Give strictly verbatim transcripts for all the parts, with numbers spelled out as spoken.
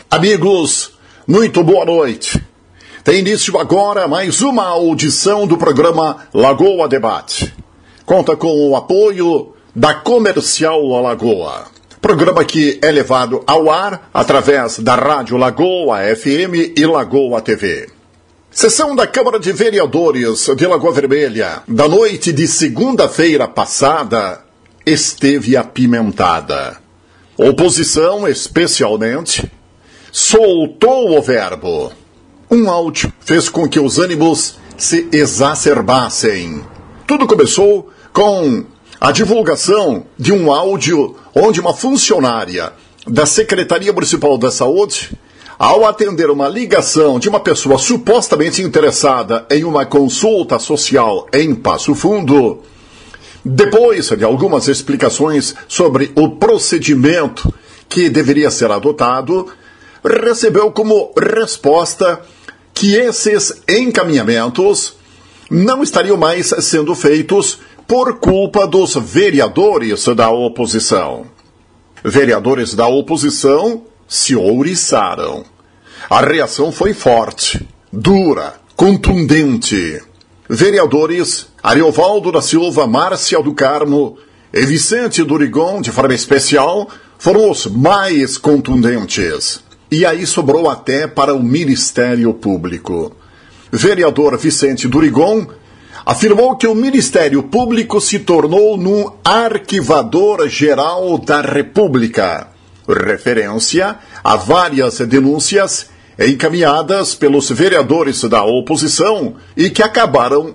Amigos, muito boa noite. Tem início agora mais uma audição do programa Lagoa Debate. Conta com o apoio da Comercial Alagoa. Programa que é levado ao ar através da Rádio Lagoa F M e Lagoa T V. Sessão da Câmara de Vereadores de Lagoa Vermelha, da noite de segunda-feira passada, esteve apimentada. Oposição, especialmente, soltou o verbo. Um áudio fez com que os ânimos se exacerbassem. Tudo começou com a divulgação de um áudio onde uma funcionária da Secretaria Municipal da Saúde, ao atender uma ligação de uma pessoa supostamente interessada em uma consulta social em Passo Fundo, depois de algumas explicações sobre o procedimento que deveria ser adotado, recebeu como resposta que esses encaminhamentos não estariam mais sendo feitos por culpa dos vereadores da oposição. Vereadores da oposição se ouriçaram. A reação foi forte, dura, contundente. Vereadores Ariovaldo da Silva, Márcia do Carmo e Vicente Durigon, de forma especial, foram os mais contundentes. E aí sobrou até para o Ministério Público. Vereador Vicente Durigon afirmou que o Ministério Público se tornou num arquivador geral da República, referência a várias denúncias encaminhadas pelos vereadores da oposição e que acabaram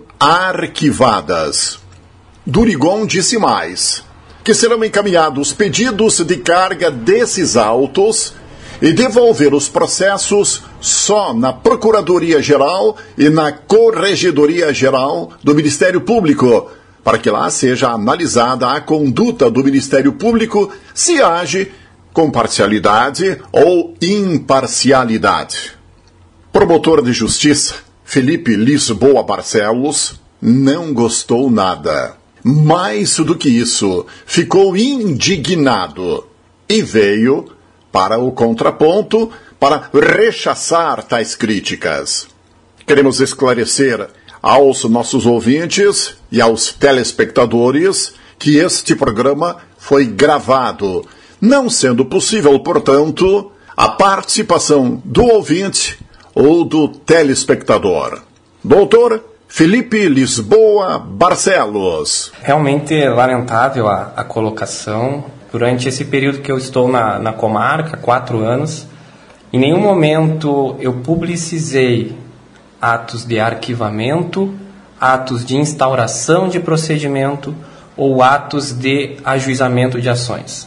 arquivadas. Durigon disse mais, que serão encaminhados pedidos de carga desses autos e devolver os processos só na Procuradoria-Geral e na Corregedoria-Geral do Ministério Público, para que lá seja analisada a conduta do Ministério Público se age com parcialidade ou imparcialidade. Promotor de Justiça Felipe Lisboa Barcelos não gostou nada. Mais do que isso, ficou indignado e veio para o contraponto, para rechaçar tais críticas. Queremos esclarecer aos nossos ouvintes e aos telespectadores que este programa foi gravado, não sendo possível, portanto, a participação do ouvinte ou do telespectador. Doutor Felipe Lisboa Barcelos. Realmente é lamentável a, a colocação. Durante esse período que eu estou na, na comarca, quatro anos, em nenhum momento eu publicizei atos de arquivamento, atos de instauração de procedimento ou atos de ajuizamento de ações.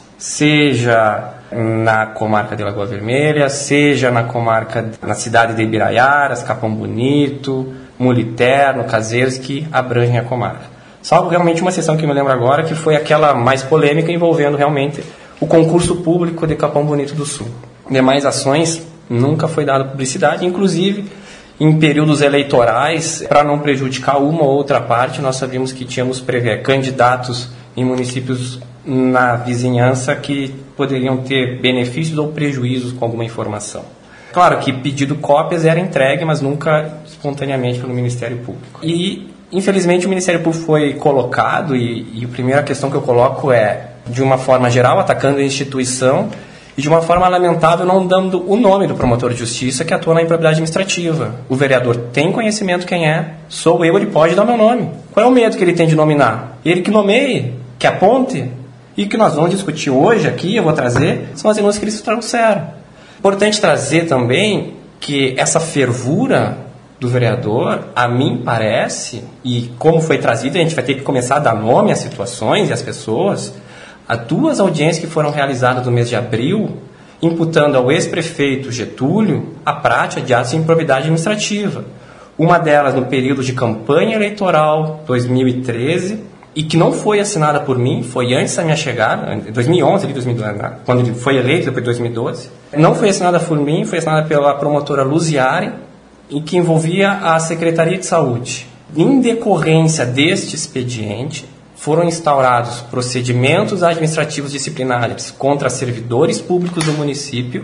Seja na comarca de Lagoa Vermelha, seja na comarca, na cidade de Ibiraiaras, Capão Bonito, Muliterno, Caseiros, que abrangem a comarca. Salvo realmente uma sessão que eu me lembro agora, que foi aquela mais polêmica envolvendo realmente o concurso público de Capão Bonito do Sul. Demais ações nunca foi dada publicidade, inclusive em períodos eleitorais, para não prejudicar uma ou outra parte, nós sabíamos que tínhamos prever candidatos em municípios na vizinhança que poderiam ter benefícios ou prejuízos com alguma informação. Claro que pedido cópias era entregue, mas nunca espontaneamente pelo Ministério Público. E, infelizmente, o Ministério Público foi colocado, e, e a primeira questão que eu coloco é, de uma forma geral, atacando a instituição, e de uma forma lamentável, não dando o nome do promotor de justiça que atua na improbidade administrativa. O vereador tem conhecimento quem é, sou eu, ele pode dar meu nome. Qual é o medo que ele tem de nominar? Ele que nomeie, que aponte. E o que nós vamos discutir hoje aqui, eu vou trazer, são as denúncias que eles trouxeram. Importante trazer também que essa fervura do vereador, a mim parece, e como foi trazido, a gente vai ter que começar a dar nome às situações e às pessoas, há duas audiências que foram realizadas no mês de abril, imputando ao ex-prefeito Getúlio a prática de atos de improbidade administrativa. Uma delas no período de campanha eleitoral, dois mil e treze, e que não foi assinada por mim, foi antes da minha chegada, em dois mil e onze, dois mil e doze, quando ele foi eleito, depois de dois mil e doze. Não foi assinada por mim, foi assinada pela promotora Luziari, e que envolvia a Secretaria de Saúde. Em decorrência deste expediente, foram instaurados procedimentos administrativos disciplinares contra servidores públicos do município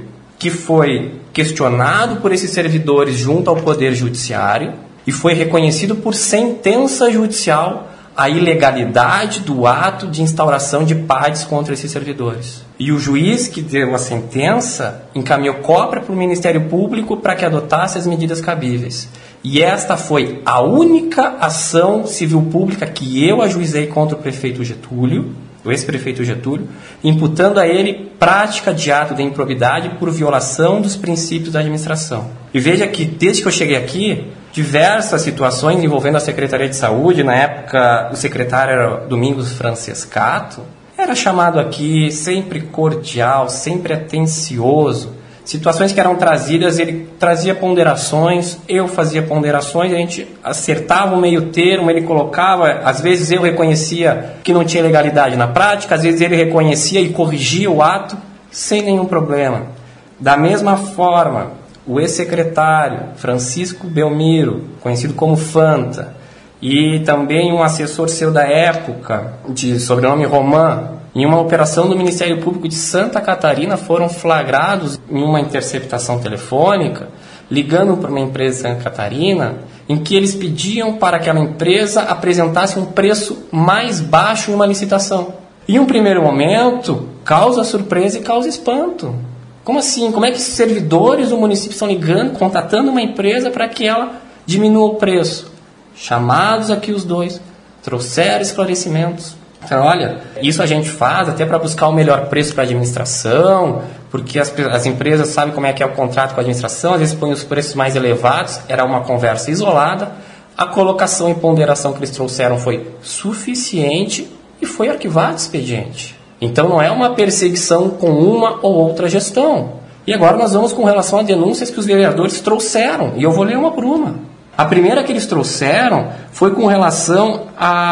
que foi questionado por esses servidores junto ao Poder Judiciário e foi reconhecido por sentença judicial a ilegalidade do ato de instauração de P A Ds contra esses servidores. E o juiz que deu a sentença encaminhou cópia para o Ministério Público para que adotasse as medidas cabíveis. E esta foi a única ação civil pública que eu ajuizei contra o prefeito Getúlio, o ex-prefeito Getúlio, imputando a ele prática de ato de improbidade por violação dos princípios da administração. E veja que, desde que eu cheguei aqui, diversas situações envolvendo a Secretaria de Saúde, na época o secretário era Domingos Francescato, era chamado aqui sempre cordial, sempre atencioso. Situações que eram trazidas, ele trazia ponderações, eu fazia ponderações, a gente acertava o meio termo, ele colocava, às vezes eu reconhecia que não tinha legalidade na prática, às vezes ele reconhecia e corrigia o ato sem nenhum problema. Da mesma forma, o ex-secretário Francisco Belmiro, conhecido como Fanta, e também um assessor seu da época, de sobrenome Román, em uma operação do Ministério Público de Santa Catarina, foram flagrados em uma interceptação telefônica, ligando para uma empresa de Santa Catarina, em que eles pediam para que aquela empresa apresentasse um preço mais baixo em uma licitação. Em um primeiro momento, causa surpresa e causa espanto. Como assim? Como é que esses servidores do município estão ligando, contatando uma empresa para que ela diminua o preço? Chamados aqui os dois, trouxeram esclarecimentos. Então, olha, isso a gente faz até para buscar o melhor preço para a administração, porque as, as empresas sabem como é que é o contrato com a administração, às vezes põem os preços mais elevados, era uma conversa isolada, a colocação e ponderação que eles trouxeram foi suficiente e foi arquivado o expediente. Então não é uma perseguição com uma ou outra gestão. E agora nós vamos com relação a denúncias que os vereadores trouxeram, e eu vou ler uma por uma. A primeira que eles trouxeram foi com relação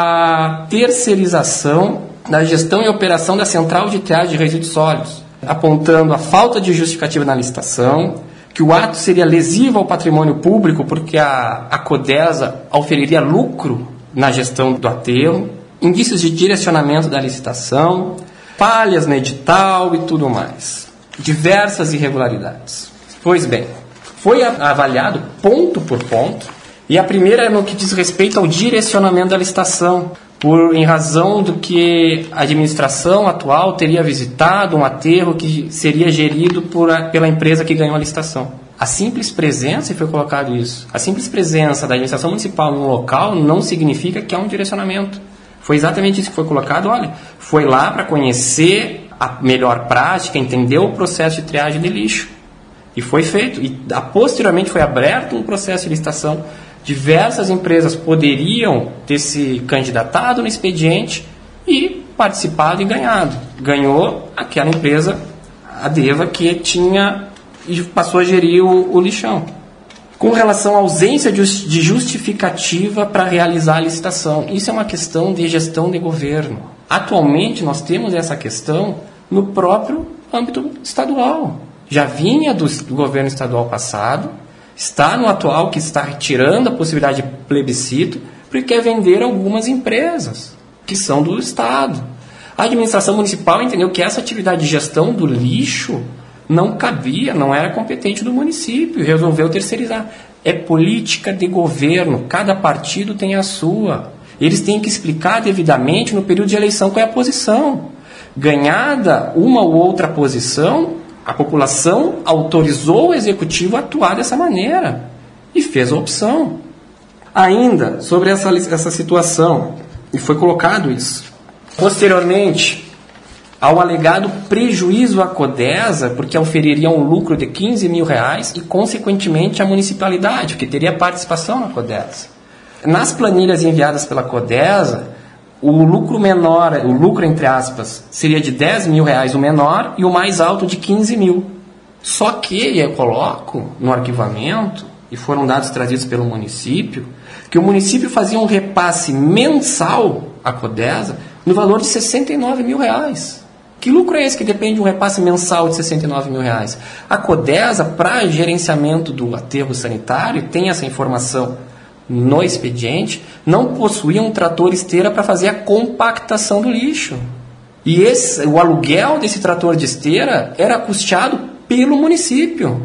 à terceirização da gestão e operação da central de triagem de resíduos sólidos, apontando a falta de justificativa na licitação, que o ato seria lesivo ao patrimônio público porque a, a Codesa auferiria lucro na gestão do aterro, indícios de direcionamento da licitação, falhas no edital e tudo mais. Diversas irregularidades. Pois bem, foi avaliado ponto por ponto, e a primeira é no que diz respeito ao direcionamento da licitação, por, em razão do que a administração atual teria visitado um aterro que seria gerido por a, pela empresa que ganhou a licitação. A simples presença, e foi colocado isso, a simples presença da administração municipal em um local não significa que há um direcionamento. Foi exatamente isso que foi colocado, olha, foi lá para conhecer a melhor prática, entender o processo de triagem de lixo. E foi feito. E a, posteriormente foi aberto um processo de licitação. Diversas empresas poderiam ter se candidatado no expediente e participado e ganhado. Ganhou aquela empresa, a Deva, que tinha e passou a gerir o, o lixão. Com relação à ausência de justificativa para realizar a licitação, isso é uma questão de gestão de governo. Atualmente nós temos essa questão no próprio âmbito estadual. Já vinha do, do governo estadual passado, está no atual, que está retirando a possibilidade de plebiscito, porque quer vender algumas empresas que são do Estado. A administração municipal entendeu que essa atividade de gestão do lixo não cabia, não era competente do município, e resolveu terceirizar. É política de governo, cada partido tem a sua. Eles têm que explicar devidamente no período de eleição qual é a posição. Ganhada uma ou outra posição, a população autorizou o executivo a atuar dessa maneira e fez a opção. Ainda sobre essa, essa situação, e foi colocado isso. Posteriormente, ao alegado prejuízo à Codesa, porque oferiria um lucro de quinze mil reais e, consequentemente, à municipalidade, que teria participação na Codesa. Nas planilhas enviadas pela Codesa, o lucro menor, o lucro entre aspas, seria de dez mil reais o menor e o mais alto de quinze mil. Só que eu coloco no arquivamento, e foram dados trazidos pelo município, que o município fazia um repasse mensal à Codesa no valor de sessenta e nove mil reais. Que lucro é esse que depende de um repasse mensal de sessenta e nove mil reais? A Codesa, para gerenciamento do aterro sanitário, tem essa informação no expediente, não possuía um trator esteira para fazer a compactação do lixo. E esse, o aluguel desse trator de esteira era custeado pelo município.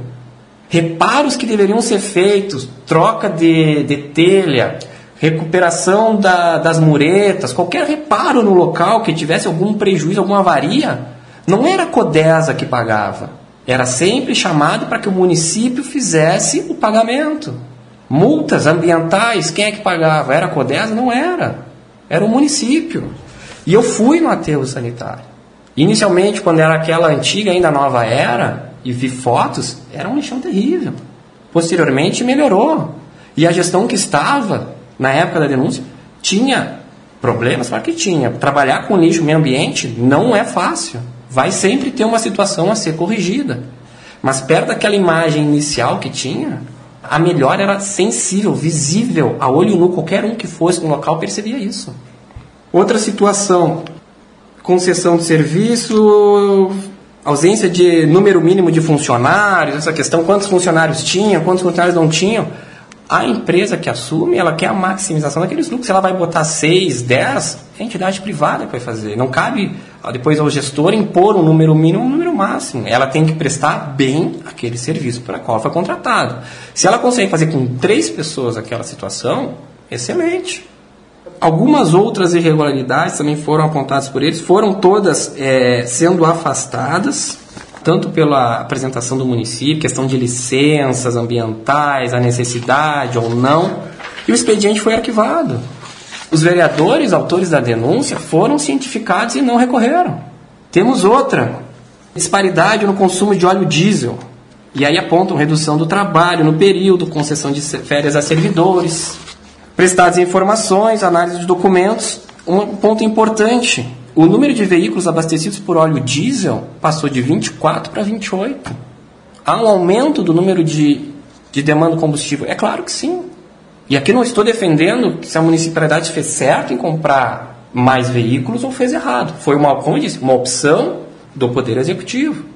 Reparos que deveriam ser feitos, troca de, de telha, recuperação da, das muretas, qualquer reparo no local que tivesse algum prejuízo, alguma avaria, não era a Codesa que pagava. Era sempre chamado para que o município fizesse o pagamento. Multas ambientais, quem é que pagava? Era a Codesa? Não era. Era o município. E eu fui no aterro sanitário. Inicialmente, quando era aquela antiga, ainda nova era, e vi fotos, era um lixão terrível. Posteriormente, melhorou. E a gestão que estava, na época da denúncia, tinha problemas, claro que tinha. Trabalhar com lixo meio ambiente não é fácil. Vai sempre ter uma situação a ser corrigida. Mas perto daquela imagem inicial que tinha, a melhora era sensível, visível, a olho nu. Qualquer um que fosse no local percebia isso. Outra situação, concessão de serviço, ausência de número mínimo de funcionários, essa questão, quantos funcionários tinham, quantos funcionários não tinham. A empresa que assume, ela quer a maximização daqueles lucros. Se ela vai botar seis, dez, é a entidade privada que vai fazer. Não cabe depois ao gestor impor um número mínimo um número máximo. Ela tem que prestar bem aquele serviço para qual foi contratado. Se ela consegue fazer com três pessoas aquela situação, excelente. Algumas outras irregularidades também foram apontadas por eles, foram todas é, sendo afastadas, tanto pela apresentação do município, questão de licenças ambientais, a necessidade ou não, e o expediente foi arquivado. Os vereadores, autores da denúncia, foram cientificados e não recorreram. Temos outra, disparidade no consumo de óleo diesel, e aí apontam redução do trabalho no período, concessão de férias a servidores, prestadas informações, análise de documentos. Um ponto importante, o número de veículos abastecidos por óleo diesel passou de vinte e quatro para vinte e oito. Há um aumento do número de, de demanda de combustível? É claro que sim. E aqui não estou defendendo se a municipalidade fez certo em comprar mais veículos ou fez errado. Foi uma, como eu disse, uma opção do Poder Executivo,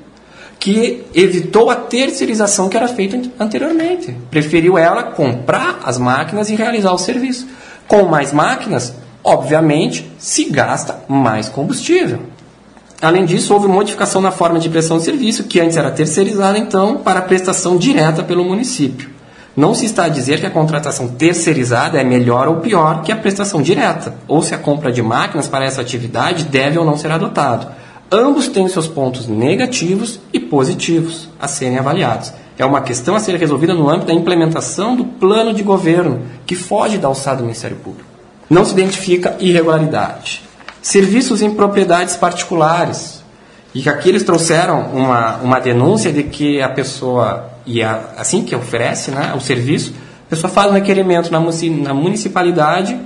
que evitou a terceirização que era feita anteriormente. Preferiu ela comprar as máquinas e realizar o serviço. Com mais máquinas, obviamente, se gasta mais combustível. Além disso, houve modificação na forma de prestação de serviço, que antes era terceirizada, então, para a prestação direta pelo município. Não se está a dizer que a contratação terceirizada é melhor ou pior que a prestação direta, ou se a compra de máquinas para essa atividade deve ou não ser adotado. Ambos têm seus pontos negativos e positivos a serem avaliados. É uma questão a ser resolvida no âmbito da implementação do plano de governo, que foge da alçada do Ministério Público. Não se identifica irregularidade. Serviços em propriedades particulares. E que aqui eles trouxeram uma, uma denúncia de que a pessoa, e a, assim que oferece, né, o serviço, a pessoa faz um requerimento na, na municipalidade,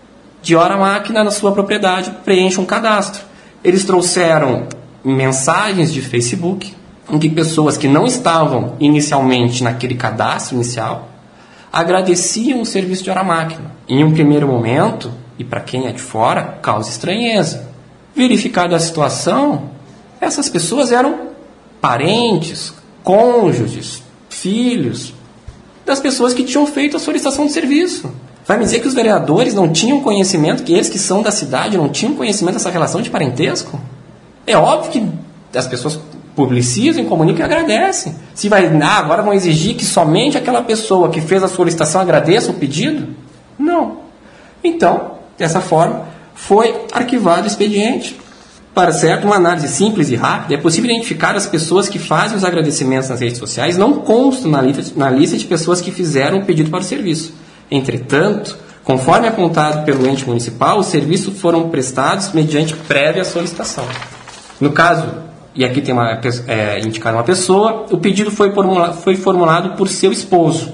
de hora a máquina na sua propriedade, preenche um cadastro. Eles trouxeram mensagens de Facebook, em que pessoas que não estavam inicialmente naquele cadastro inicial, agradeciam o serviço de hora-máquina. Em um primeiro momento, e para quem é de fora, causa estranheza. Verificada a situação, essas pessoas eram parentes, cônjuges, filhos das pessoas que tinham feito a solicitação de serviço. Vai me dizer que os vereadores não tinham conhecimento, que eles que são da cidade não tinham conhecimento dessa relação de parentesco? É óbvio que as pessoas publicizam, comunicam e agradecem. Se vai, ah, agora vão exigir que somente aquela pessoa que fez a solicitação agradeça o pedido? Não. Então, dessa forma, foi arquivado o expediente. Para certo, uma análise simples e rápida, é possível identificar as pessoas que fazem os agradecimentos nas redes sociais, não constam na lista, na lista de pessoas que fizeram o pedido para o serviço. Entretanto, conforme apontado pelo ente municipal, os serviços foram prestados mediante prévia solicitação. No caso, e aqui tem uma, é, indicada uma pessoa, o pedido foi, formula, foi formulado por seu esposo.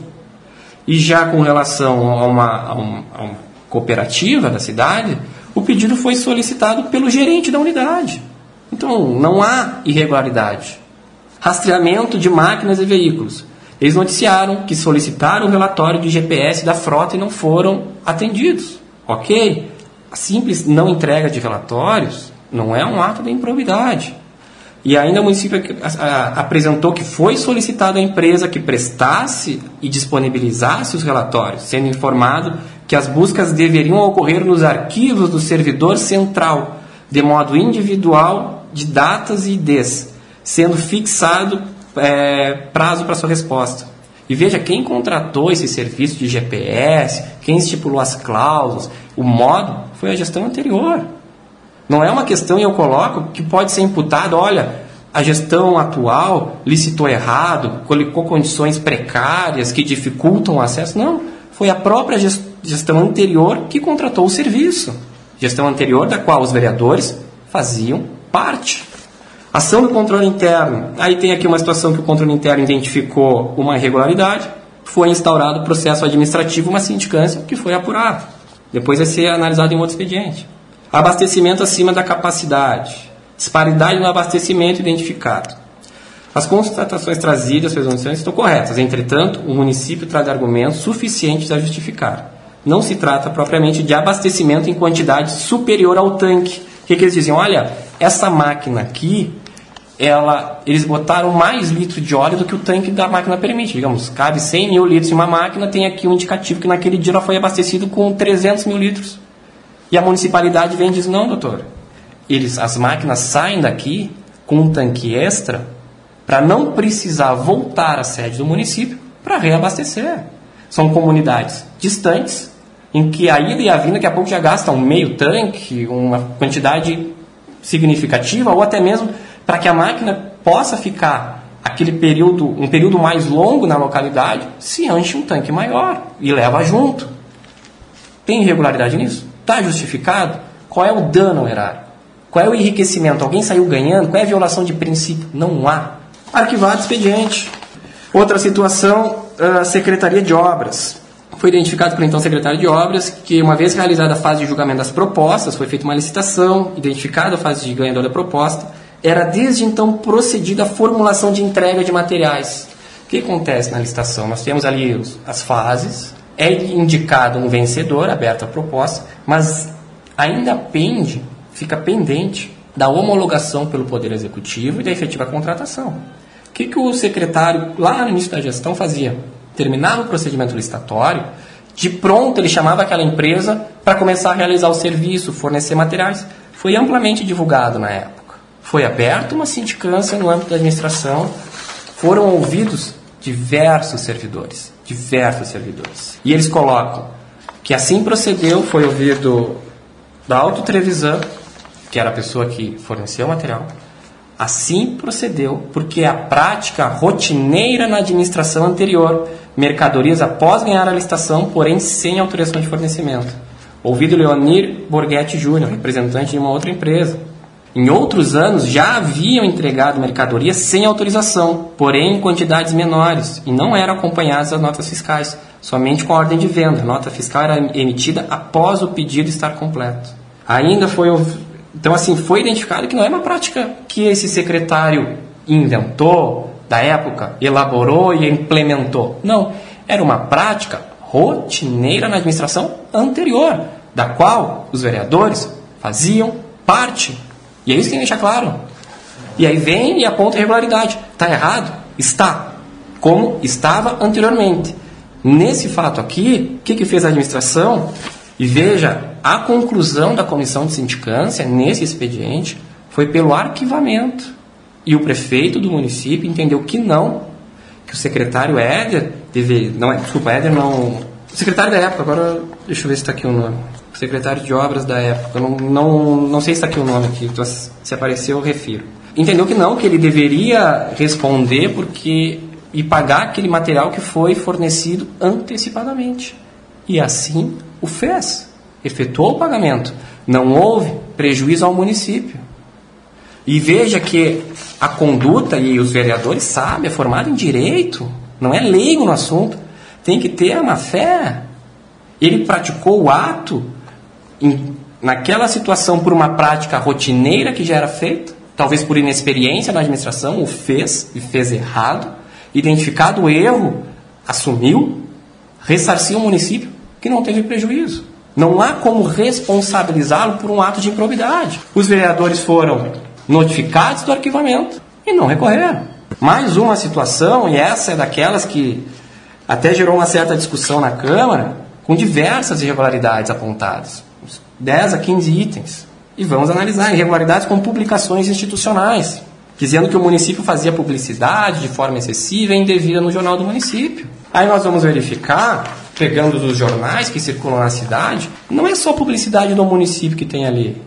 E já com relação a uma, a uma, a uma cooperativa da cidade, o pedido foi solicitado pelo gerente da unidade. Então, não há irregularidade. Rastreamento de máquinas e veículos. Eles noticiaram que solicitaram o relatório de G P S da frota e não foram atendidos. Ok? A simples não entrega de relatórios não é um ato de improbidade. E ainda o município apresentou que foi solicitada à empresa que prestasse e disponibilizasse os relatórios, sendo informado que as buscas deveriam ocorrer nos arquivos do servidor central, de modo individual, de datas e I Ds, sendo fixado é, prazo para sua resposta. E veja, quem contratou esse serviço de G P S, quem estipulou as cláusulas, o modo, foi a gestão anterior. Não é uma questão, e eu coloco, que pode ser imputado, olha, a gestão atual licitou errado, colocou condições precárias que dificultam o acesso. Não, foi a própria gestão anterior que contratou o serviço. Gestão anterior da qual os vereadores faziam parte. Ação do controle interno. Aí tem aqui uma situação que o controle interno identificou uma irregularidade, foi instaurado o processo administrativo, uma sindicância que foi apurado. Depois vai ser analisado em outro expediente. Abastecimento acima da capacidade. Disparidade no abastecimento identificado. As constatações trazidas, presunções, estão corretas. Entretanto, o município traz argumentos suficientes a justificar. Não se trata propriamente de abastecimento em quantidade superior ao tanque. O que, que eles diziam? Olha, essa máquina aqui, ela, eles botaram mais litros de óleo do que o tanque da máquina permite. Digamos, cabe cem mil litros em uma máquina, tem aqui um indicativo que naquele dia ela foi abastecido com trezentos mil litros. E a municipalidade vem e diz, não, doutor, eles, as máquinas saem daqui com um tanque extra para não precisar voltar à sede do município para reabastecer. São comunidades distantes, em que a ida e a vinda daqui a pouco já gastam meio tanque, uma quantidade significativa, ou até mesmo para que a máquina possa ficar aquele período, um período mais longo na localidade, se enche um tanque maior e leva junto. Tem irregularidade nisso? Está justificado? Qual é o dano ao erário? Qual é o enriquecimento? Alguém saiu ganhando? Qual é a violação de princípio? Não há. Arquivado expediente. Outra situação, a Secretaria de Obras. Foi identificado pelo então secretário de Obras que, uma vez realizada a fase de julgamento das propostas, foi feita uma licitação, identificada a fase de ganhador da proposta, era desde então procedida a formulação de entrega de materiais. O que acontece na licitação? Nós temos ali os, as fases, é indicado um vencedor, aberta a proposta, mas ainda pende, fica pendente da homologação pelo Poder Executivo e da efetiva contratação. O que, que o secretário, lá no início da gestão, fazia? Terminava o procedimento licitatório, de pronto ele chamava aquela empresa para começar a realizar o serviço, fornecer materiais. Foi amplamente divulgado na época. Foi aberta uma sindicância no âmbito da administração, foram ouvidos diversos servidores, diversos servidores. E eles colocam que assim procedeu, foi ouvido da Auto Trevisan, que era a pessoa que forneceu o material, assim procedeu porque a prática rotineira na administração anterior, mercadorias após ganhar a licitação, porém sem autorização de fornecimento. Ouvido Leonir Borghetti Júnior, representante de uma outra empresa. Em outros anos já haviam entregado mercadorias sem autorização, porém em quantidades menores, e não eram acompanhadas as notas fiscais, somente com a ordem de venda. A nota fiscal era emitida após o pedido estar completo. Ainda foi... Então, assim, foi identificado que não é uma prática que esse secretário inventou, da época, elaborou e implementou. Não, era uma prática rotineira na administração anterior, da qual os vereadores faziam parte. E é isso que tem que deixar claro. E aí vem e aponta a irregularidade. Está errado? Está. Como estava anteriormente. Nesse fato aqui, o que, que fez a administração? E veja, a conclusão da comissão de sindicância nesse expediente foi pelo arquivamento. E o prefeito do município entendeu que não, que o secretário Éder, deve, não, desculpa, Éder não, o secretário da época, agora deixa eu ver se está aqui o nome, o secretário de obras da época, eu não, não, não sei se está aqui o nome aqui, então, se apareceu eu refiro. Entendeu que não, que ele deveria responder porque, e pagar aquele material que foi fornecido antecipadamente. E assim o fez, efetuou o pagamento, não houve prejuízo ao município. E veja que a conduta, e os vereadores sabem, é formado em direito, não é leigo no assunto, tem que ter a má-fé. Ele praticou o ato em, naquela situação por uma prática rotineira que já era feita, talvez por inexperiência na administração, o fez e fez errado, identificado o erro, assumiu, ressarciu o município que não teve prejuízo. Não há como responsabilizá-lo por um ato de improbidade. Os vereadores foram notificados do arquivamento e não recorreram. Mais uma situação, e essa é daquelas que até gerou uma certa discussão na Câmara, com diversas irregularidades apontadas, dez a quinze itens. E vamos analisar irregularidades com publicações institucionais. dizendo que o município fazia publicidade de forma excessiva e indevida no jornal do município. Aí nós vamos verificar, pegando os jornais que circulam na cidade, não é só publicidade do município que tem ali.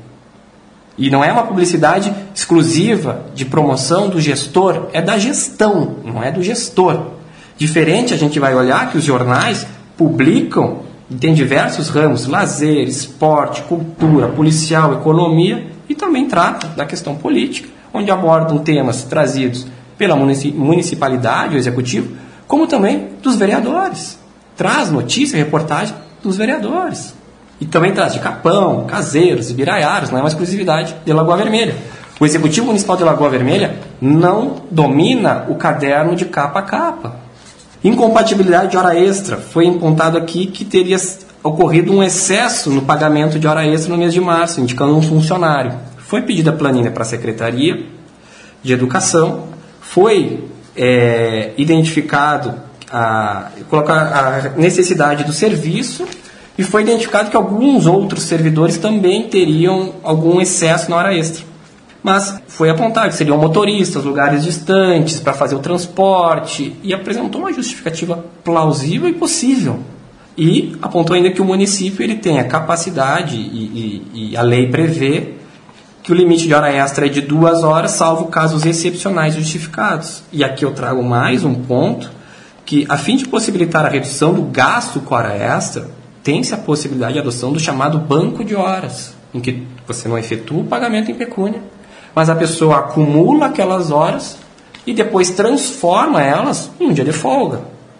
E não é uma publicidade exclusiva de promoção do gestor, é da gestão, não é do gestor. Diferente, a gente vai olhar que os jornais publicam, e tem diversos ramos, lazer, esporte, cultura, policial, economia, e também trata da questão política, onde abordam temas trazidos pela municipalidade, o executivo, como também dos vereadores. Traz notícia e reportagem dos vereadores. E também traz de Capão, Caseiros, Ibiraiaras, não é uma exclusividade de Lagoa Vermelha. O Executivo Municipal de Lagoa Vermelha não domina o caderno de capa a capa. Incompatibilidade de hora extra. Foi apontado aqui que teria ocorrido um excesso no pagamento de hora extra no mês de março, indicando um funcionário. Foi pedida a planilha para a Secretaria de Educação, foi é, identificado a, a necessidade do serviço e foi identificado que alguns outros servidores também teriam algum excesso na hora extra. Mas foi apontado que seriam motoristas, lugares distantes para fazer o transporte, e apresentou uma justificativa plausível e possível. E apontou ainda que o município ele tem a capacidade, e, e, e a lei prevê, que o limite de hora extra é de duas horas, salvo casos excepcionais justificados. E aqui eu trago mais um ponto, que a fim de possibilitar a redução do gasto com hora extra, tem-se a possibilidade de adoção do chamado banco de horas, em que você não efetua o pagamento em pecúnia, mas a pessoa acumula aquelas horas e depois transforma elas em um dia de folga.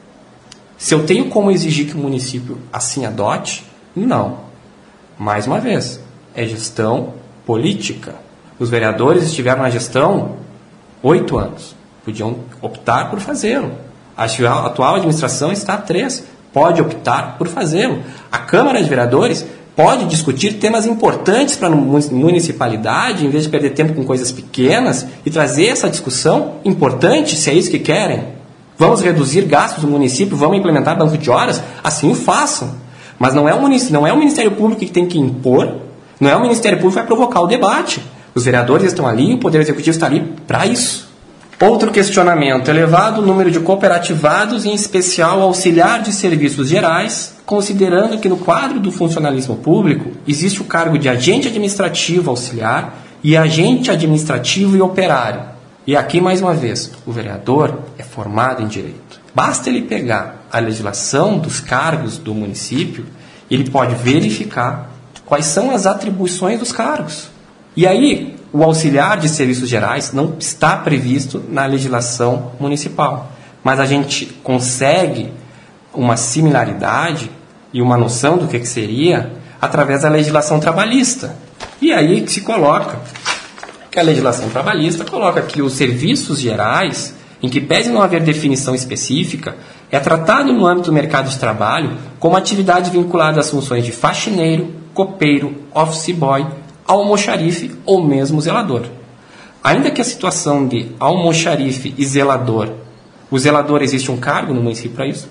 Se eu tenho como exigir que o município assim adote? Não. Mais uma vez, é gestão política. Os vereadores estiveram na gestão oito anos. Podiam optar por fazê-lo. A atual administração está há três. Pode optar por fazê-lo. A Câmara de Vereadores pode discutir temas importantes para a municipalidade, em vez de perder tempo com coisas pequenas, e trazer essa discussão importante, se é isso que querem. Vamos reduzir gastos do município, vamos implementar banco de horas? Assim o façam. Mas não é o, munic- não é o Ministério Público que tem que impor, não é o Ministério Público que vai provocar o debate. Os vereadores estão ali, o Poder Executivo está ali para isso. Outro questionamento: elevado o número de cooperativados, em especial auxiliar de serviços gerais, considerando que no quadro do funcionalismo público existe o cargo de agente administrativo auxiliar e agente administrativo e operário. E aqui, mais uma vez, o vereador é formado em direito. Basta ele pegar a legislação dos cargos do município, ele pode verificar quais são as atribuições dos cargos. E aí, o auxiliar de serviços gerais não está previsto na legislação municipal, mas a gente consegue uma similaridade e uma noção do que, que seria através da legislação trabalhista. E aí que se coloca que a legislação trabalhista coloca que os serviços gerais, em que pese não haver definição específica, é tratado no âmbito do mercado de trabalho como atividade vinculada às funções de faxineiro, copeiro, office boy, almoxarife ou mesmo zelador. Ainda que a situação de almoxarife e zelador, o zelador existe um cargo no município para isso,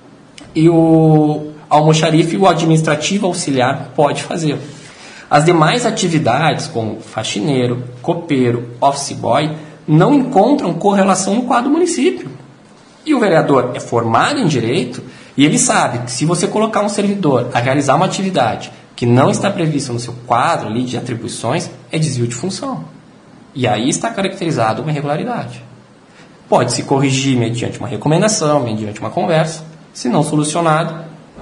e o almoxarife, o administrativo auxiliar, pode fazer. As demais atividades, como faxineiro, copeiro, office boy, não encontram correlação no quadro do município. E o vereador é formado em direito e ele sabe que se você colocar um servidor a realizar uma atividade que não está prevista no seu quadro ali de atribuições, é desvio de função. E aí está caracterizado uma irregularidade. Pode-se corrigir mediante uma recomendação, mediante uma conversa, se não solucionado,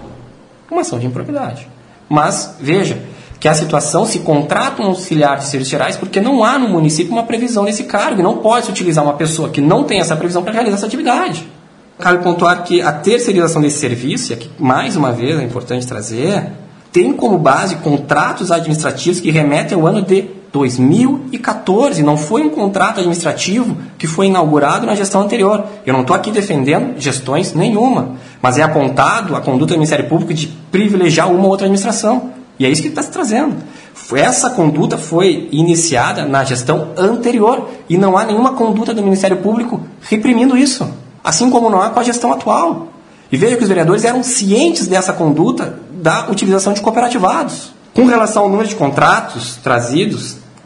uma ação de improbidade. Mas, veja, que a situação se contrata um auxiliar de serviços gerais porque não há no município uma previsão nesse cargo, e não pode-se utilizar uma pessoa que não tem essa previsão para realizar essa atividade. Cabe pontuar que a terceirização desse serviço, e aqui mais uma vez é importante trazer, tem como base contratos administrativos que remetem ao ano de dois mil e quatorze. Não foi um contrato administrativo que foi inaugurado na gestão anterior. Eu não estou aqui defendendo gestões nenhuma, mas é apontado a conduta do Ministério Público de privilegiar uma ou outra administração. E é isso que está se trazendo. Essa conduta foi iniciada na gestão anterior e não há nenhuma conduta do Ministério Público reprimindo isso, assim como não há com a gestão atual. E veja que os vereadores eram cientes dessa conduta da utilização de cooperativados. Com relação ao número de contratos trazidos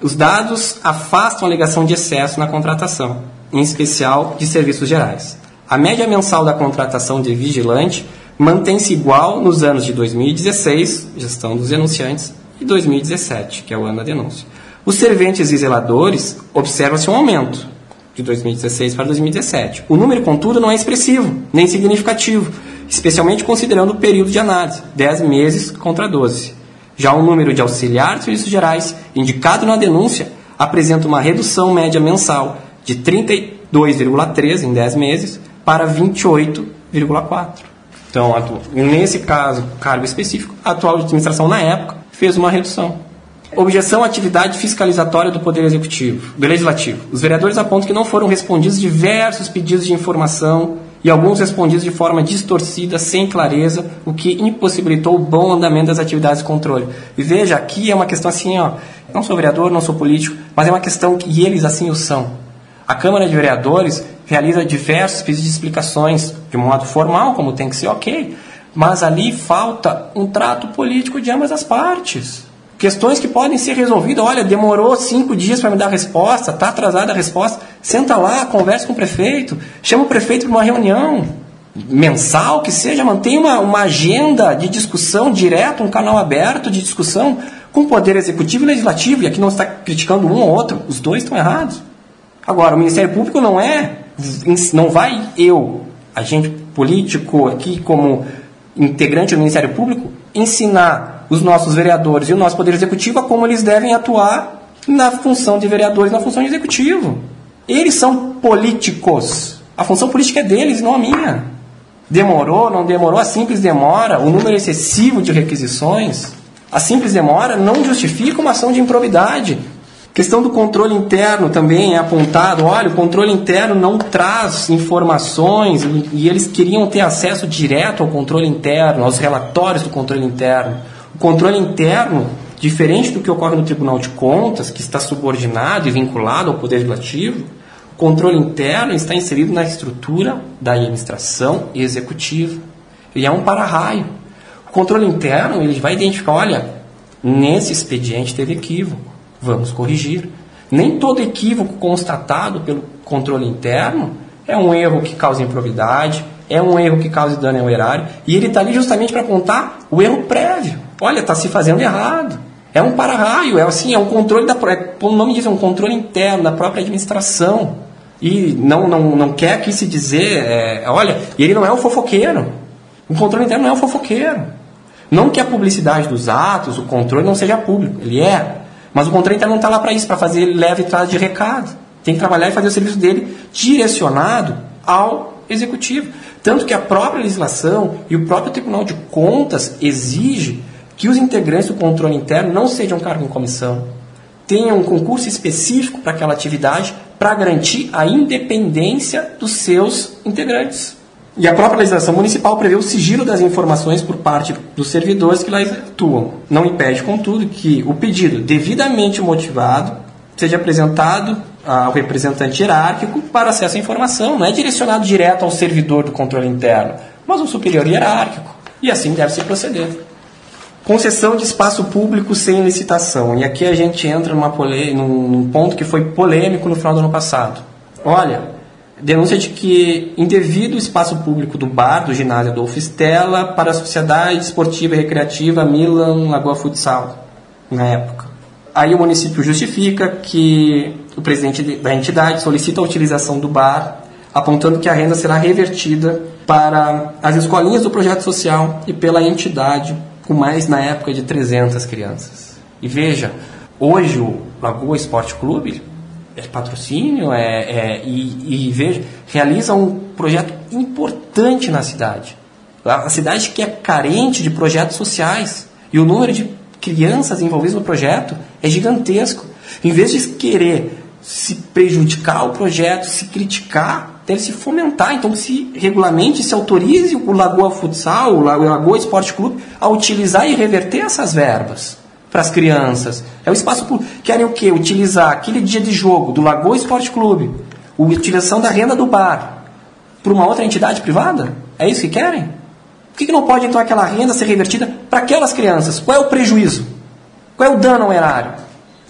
Os dados afastam a alegação de excesso na contratação, em especial de serviços gerais. A média mensal da contratação de vigilante mantém-se igual nos anos de dois mil e dezesseis, gestão dos denunciantes, e dois mil e dezessete, que é o ano da denúncia. Os serventes e zeladores observam-se um aumento de dois mil e dezesseis para dois mil e dezessete. O número, contudo, não é expressivo, nem significativo, especialmente considerando o período de análise, dez meses contra doze. Já o número de auxiliar de serviços gerais, indicado na denúncia, apresenta uma redução média mensal de trinta e dois vírgula três em dez meses para vinte e oito vírgula quatro. Então, nesse caso, cargo específico, a atual administração, na época, fez uma redução. Objeção à atividade fiscalizatória do Poder Executivo, do Legislativo. Os vereadores apontam que não foram respondidos diversos pedidos de informação e alguns respondidos de forma distorcida, sem clareza, o que impossibilitou o bom andamento das atividades de controle. E veja, aqui é uma questão assim, ó, não sou vereador, não sou político, mas é uma questão que e eles assim o são. A Câmara de Vereadores realiza diversos pedidos de explicações, de modo formal, como tem que ser, ok, mas ali falta um trato político de ambas as partes. Questões que podem ser resolvidas, olha, demorou cinco dias para me dar a resposta, está atrasada a resposta, senta lá, conversa com o prefeito, chama o prefeito para uma reunião mensal, que seja, mantenha uma, uma agenda de discussão direta, um canal aberto de discussão com o Poder Executivo e Legislativo, e aqui não está criticando um ou outro, os dois estão errados. Agora, o Ministério Público não é, não vai eu, agente político aqui como integrante do Ministério Público, ensinar os nossos vereadores e o nosso Poder Executivo a como eles devem atuar na função de vereadores, na função de executivo. Eles são políticos. A função política é deles, não a minha. Demorou, não demorou, a simples demora, o número excessivo de requisições, a simples demora não justifica uma ação de improbidade. A questão do controle interno também é apontado. Olha, o controle interno não traz informações e eles queriam ter acesso direto ao controle interno, aos relatórios do controle interno. O controle interno, diferente do que ocorre no Tribunal de Contas, que está subordinado e vinculado ao Poder Legislativo, o controle interno está inserido na estrutura da administração executiva. Ele é um para-raio. O controle interno ele vai identificar, olha, nesse expediente teve equívoco, vamos corrigir. Nem todo equívoco constatado pelo controle interno é um erro que causa improbidade, é um erro que causa dano ao erário, e ele está ali justamente para apontar o erro prévio. Olha, está se fazendo errado. É um para-raio, é assim, é um controle da, como o nome diz, é um controle interno da própria administração. E não, não, não quer aqui se dizer, é, olha, ele não é o fofoqueiro. O controle interno não é o fofoqueiro. Não que a publicidade dos atos, o controle não seja público, ele é. Mas o controle interno não está lá para isso, para fazer leve e trás de recado. Tem que trabalhar e fazer o serviço dele direcionado ao executivo. Tanto que a própria legislação e o próprio Tribunal de Contas exige que os integrantes do controle interno não sejam cargo em comissão, tenham um concurso específico para aquela atividade para garantir a independência dos seus integrantes. E a própria legislação municipal prevê o sigilo das informações por parte dos servidores que lá atuam. Não impede, contudo, que o pedido devidamente motivado seja apresentado ao representante hierárquico para acesso à informação. Não é direcionado direto ao servidor do controle interno, mas ao superior hierárquico. E assim deve se proceder. Concessão de espaço público sem licitação. E aqui a gente entra numa pole... num, num ponto que foi polêmico no final do ano passado. Olha, denúncia de que indevido espaço público do bar do ginásio Adolfo Stella para a Sociedade Esportiva e Recreativa Milan Lagoa Futsal, na época. Aí o município justifica que o presidente da entidade solicita a utilização do bar, apontando que a renda será revertida para as escolinhas do projeto social e pela entidade, com mais, na época, de trezentas crianças. E veja, hoje o Lagoa Esporte Clube é patrocínio é, é, e, e veja, realiza um projeto importante na cidade. A cidade que é carente de projetos sociais. E o número de crianças envolvidas no projeto é gigantesco. Em vez de querer se prejudicar o projeto, se criticar, deve se fomentar. Então, se regulamente, se autorize o Lagoa Futsal, o Lagoa Esporte Clube, a utilizar e reverter essas verbas para as crianças. É o espaço público. Querem o quê? Utilizar aquele dia de jogo do Lagoa Esporte Clube, a utilização da renda do bar, para uma outra entidade privada? É isso que querem? Por que, que não pode, então, aquela renda ser revertida para aquelas crianças? Qual é o prejuízo? Qual é o dano ao erário?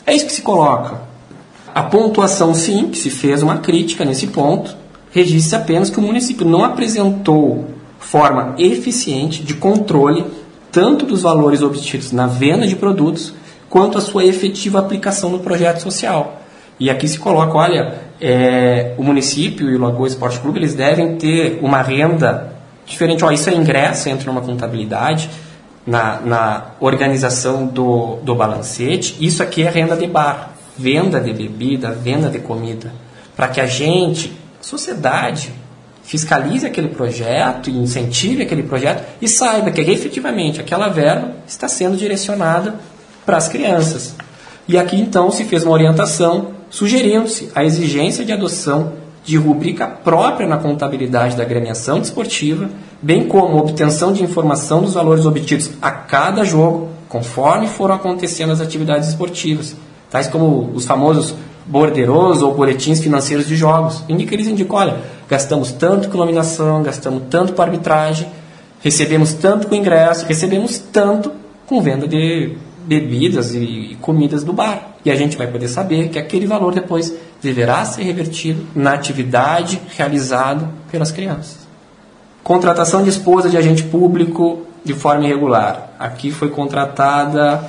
É isso que se coloca. A pontuação, sim, que se fez uma crítica nesse ponto, registra apenas que o município não apresentou forma eficiente de controle tanto dos valores obtidos na venda de produtos quanto a sua efetiva aplicação no projeto social. E aqui se coloca, olha, é, o município e o Lagoa Esporte Clube, eles devem ter uma renda diferente. Ó, isso é ingresso, entra numa contabilidade, na, na organização do, do balancete. Isso aqui é renda de bar, venda de bebida, venda de comida, para que a gente, sociedade, fiscalize aquele projeto e incentive aquele projeto e saiba que efetivamente aquela verba está sendo direcionada para as crianças. E aqui então se fez uma orientação sugerindo-se a exigência de adoção de rubrica própria na contabilidade da agremiação desportiva, bem como a obtenção de informação dos valores obtidos a cada jogo, conforme foram acontecendo as atividades esportivas, tais como os famosos borderos ou boletins financeiros de jogos, em que eles indicam, olha, gastamos tanto com iluminação, gastamos tanto com arbitragem, recebemos tanto com ingresso, recebemos tanto com venda de bebidas e comidas do bar. E a gente vai poder saber que aquele valor depois deverá ser revertido na atividade realizada pelas crianças. Contratação de esposa de agente público de forma irregular. Aqui foi contratada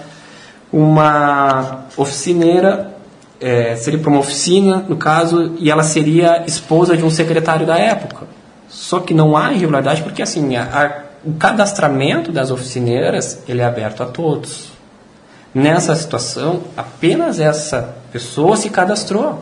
uma oficineira, é, seria para uma oficina, no caso, e ela seria esposa de um secretário da época. Só que não há irregularidade porque assim, a, a, o cadastramento das oficineiras ele é aberto a todos. Nessa situação, apenas essa pessoa se cadastrou.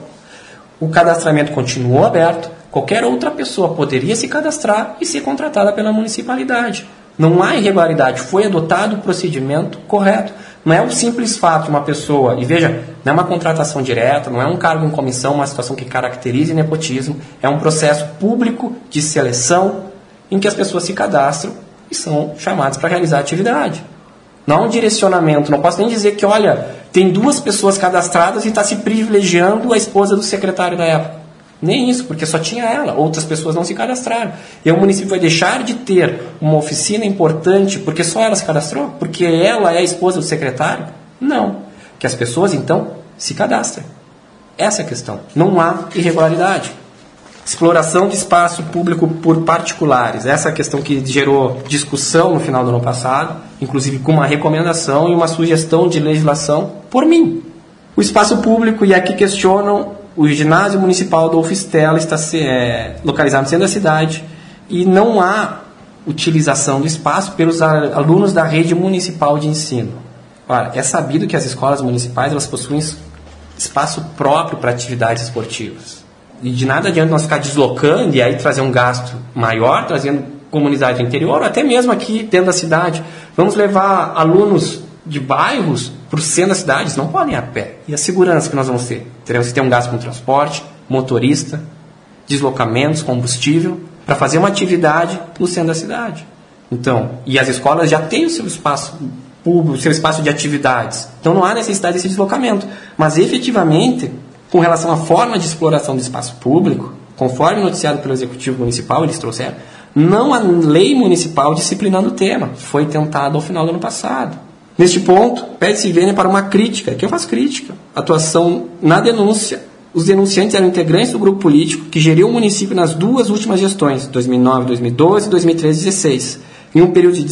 O cadastramento continuou aberto. Qualquer outra pessoa poderia se cadastrar e ser contratada pela municipalidade. Não há irregularidade. Foi adotado o procedimento correto. Não é o simples fato de uma pessoa... E veja, não é uma contratação direta, não é um cargo em comissão, uma situação que caracterize nepotismo. É um processo público de seleção em que as pessoas se cadastram e são chamadas para realizar a atividade. Não há um direcionamento, não posso nem dizer que, olha, tem duas pessoas cadastradas e está se privilegiando a esposa do secretário da época. Nem isso, porque só tinha ela, outras pessoas não se cadastraram. E o município vai deixar de ter uma oficina importante porque só ela se cadastrou? Porque ela é a esposa do secretário? Não. Que as pessoas, então, se cadastrem. Essa é a questão. Não há irregularidade. Exploração de espaço público por particulares. Essa é a questão que gerou discussão no final do ano passado, inclusive com uma recomendação e uma sugestão de legislação por mim. O espaço público, e aqui questionam, o ginásio municipal do Stella está é, localizado no centro da cidade e não há utilização do espaço pelos alunos da rede municipal de ensino. Ora, é sabido que as escolas municipais elas possuem espaço próprio para atividades esportivas. E de nada adianta nós ficar deslocando e aí trazer um gasto maior, trazendo comunidade do interior, ou até mesmo aqui dentro da cidade. Vamos levar alunos de bairros para o centro da cidade, eles não podem ir a pé. E a segurança que nós vamos ter? Teremos que ter um gasto com transporte, motorista, deslocamentos, combustível, para fazer uma atividade no centro da cidade. Então, e as escolas já têm o seu espaço público, o seu espaço de atividades. Então não há necessidade desse deslocamento. Mas efetivamente, com relação à forma de exploração do espaço público, conforme noticiado pelo Executivo Municipal, eles trouxeram, não há lei municipal disciplinando o tema. Foi tentado ao final do ano passado. Neste ponto, pede-se vênia para uma crítica, que eu faço crítica. Atuação na denúncia. Os denunciantes eram integrantes do grupo político que geriu o município nas duas últimas gestões, dois mil e nove, dois mil e doze e dois mil e treze, dois mil e dezesseis. Em um período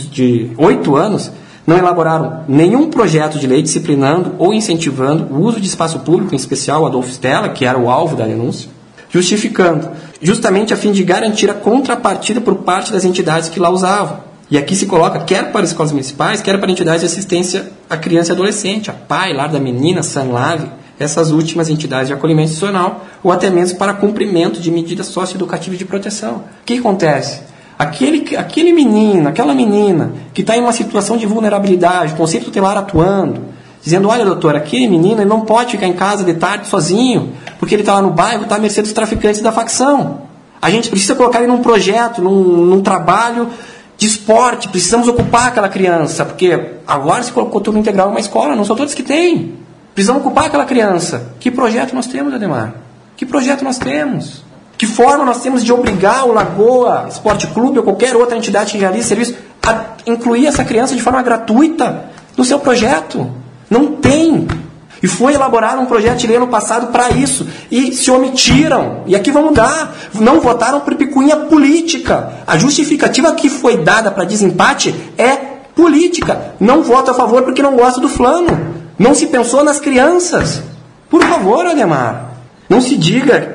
de oito anos, não elaboraram nenhum projeto de lei disciplinando ou incentivando o uso de espaço público, em especial o Adolfo Stella, que era o alvo da denúncia, justificando, justamente a fim de garantir a contrapartida por parte das entidades que lá usavam. E aqui se coloca, quer para escolas municipais, quer para entidades de assistência à criança e adolescente, a P A I, Lar da Menina, Sanlave, essas últimas entidades de acolhimento institucional, ou até mesmo para cumprimento de medidas socioeducativas de proteção. O que acontece? Aquele, aquele menino, aquela menina que está em uma situação de vulnerabilidade, o conselho tutelar atuando, dizendo, olha doutor, aquele menino ele não pode ficar em casa de tarde sozinho, porque ele está lá no bairro, está à mercê dos traficantes da facção. A gente precisa colocar ele num projeto, num, num trabalho de esporte, precisamos ocupar aquela criança, porque agora se colocou turno integral em uma escola, não são todos que têm. Precisamos ocupar aquela criança. Que projeto nós temos, Ademar? Que projeto nós temos? Que forma nós temos de obrigar o Lagoa Esporte Clube ou qualquer outra entidade que realize serviço a incluir essa criança de forma gratuita no seu projeto? Não tem. E foi elaborado um projeto de lei no passado para isso. E se omitiram. E aqui vão mudar. Não votaram por picuinha política. A justificativa que foi dada para desempate é política. Não voto a favor porque não gosto do fulano. Não se pensou nas crianças. Por favor, Ademar. Não se diga